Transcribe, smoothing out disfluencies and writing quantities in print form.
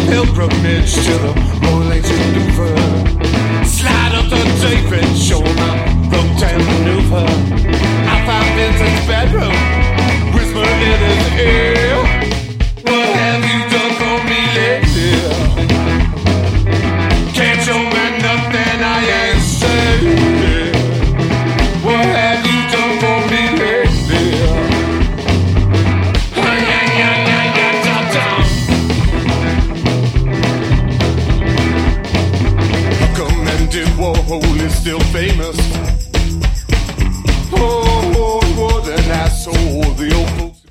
pilgrimage to the Royal Ancient Louvre. Slide up to David, show him a rotate maneuver. I found Vincent's bedroom, whisper in his ear. What have you done for me lately? Can't show me nothing I ain't saying. What have you done for me lately? Warhol is still famous. Oh, what an asshole, the old folks.